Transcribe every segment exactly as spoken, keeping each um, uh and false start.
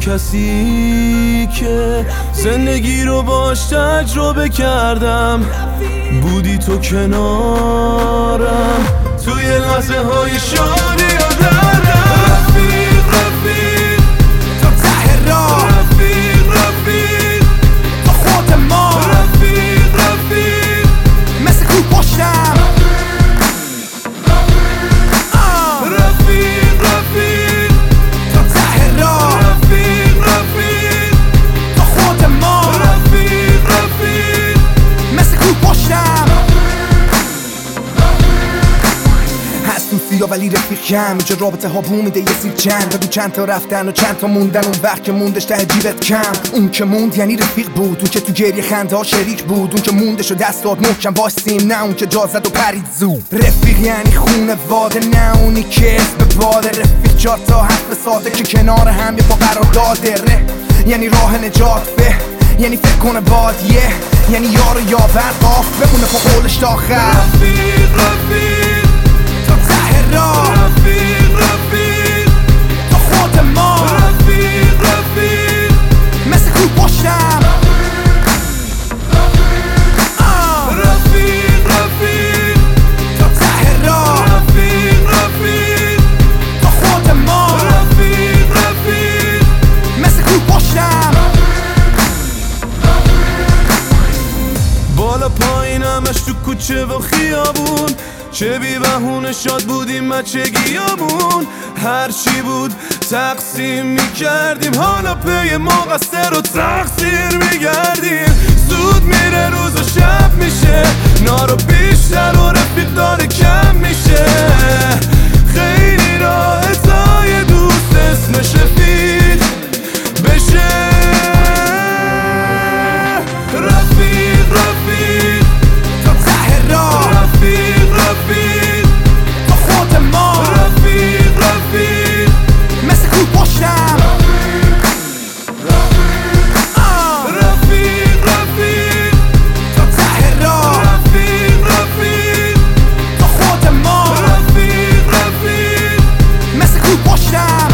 کسی که زندگی رو باش تجربه کردم، بودی تو کنارم توی لحظه های شادی و دردم. رفیق رفیق تا ته راه، رفیق رفیق تا خود ما، رفیق رفیق مثل کوه پشتم. رفیق رفیق تا ته راه، رفیق رفیق تا خود ما، رفیق رفیق مثل کوه پشتم. هست تو سیا ولی رفیق کم، اینجا رابطه ها بو میده یه سیر چند. بگو چند تا رفتن و چند تا موندن، اون وقت که موندش ته جیبت کم. اون که موند یعنی رفیق بود، اون که تو گریه خنده ها شریک بود، اون که موندش و دست داد محکم واسیم، نه اون که جا زد و پرید زود. رفیق یعنی خونه واده، نه اونی که اسم به باده. رفیق چهار تا حرف ساده که کنار هم یه پا قرار داده. ره یعنی راه نجات، به یعنی فکر کنه بادیه، یعنی یار و یاور قاف بمونه پا قولش تا آخر. رفیق رفیق تا ته راه، رفیق رفیق تا خود ما، رفیق رفیق مثل کوه پشتم. رفیق رفیق تا ته راه، رفیق رفیق تا خود ما، رفیق رفیق مثل کوه پشتم. بالا پایینمش تو کوچه و خیابون، چه بی بهونه شاد بودیم بچگیامون. هر چی بود تقسیم میکردیم، حالا پی ما قصه رو تقصیر میگردیم. زود میره روز و شب میشه، نارو بیشتر و رفیق داره کم میشه. خیلی راه تای دوست اسمش رفیق بشه. رفیق رفیق تا ته راه، رفیق رفیق تا خود ما، رفیق رفیق مثل کوه پشتم. رفیق رفیق تا ته راه، رفیق رفیق تا خود ما، رفیق رفیق مثل کوه پشتم.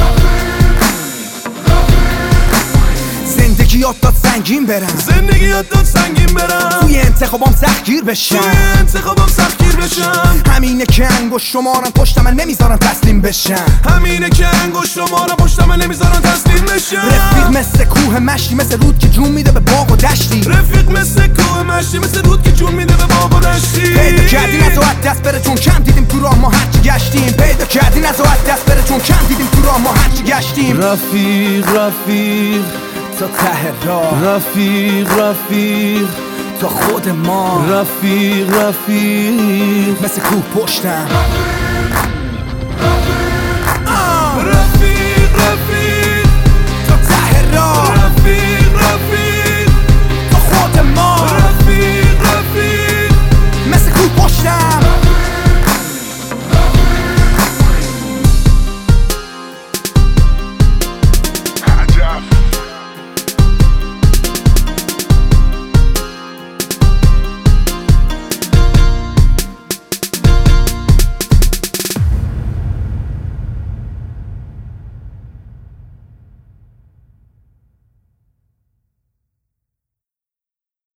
زندگی یاد داد سنگین برم، زندگی یاد داد سنگین برم، توی انتخابام سختگیر بشم. توی انتخابم سختگیر بشم. همینه که انگوش شمارم پشتم من نمیذارم تسلیم بشم. همینه که انگشت شمارم پشتم من نمیذارم تسلیم بشم. رفیق مثل کوه مشتی، مثل رود که جون میده به باغ و دشتی. رفیق مثل کوه مشتی، مثل رود که جون میده به باغ و دشتی. پیدا کردی نزاعت دست بره چون کم دیدیم تو راه ما هرچی گشتیم. پیدا کردی نزاعت دست بره چون کم دیدیم تو راه ما هرچی گشتیم. رفیق رفیق تا ته راه، رفیق رفیق تا خود ما، رفیق رفیق مثل کوه پشتم.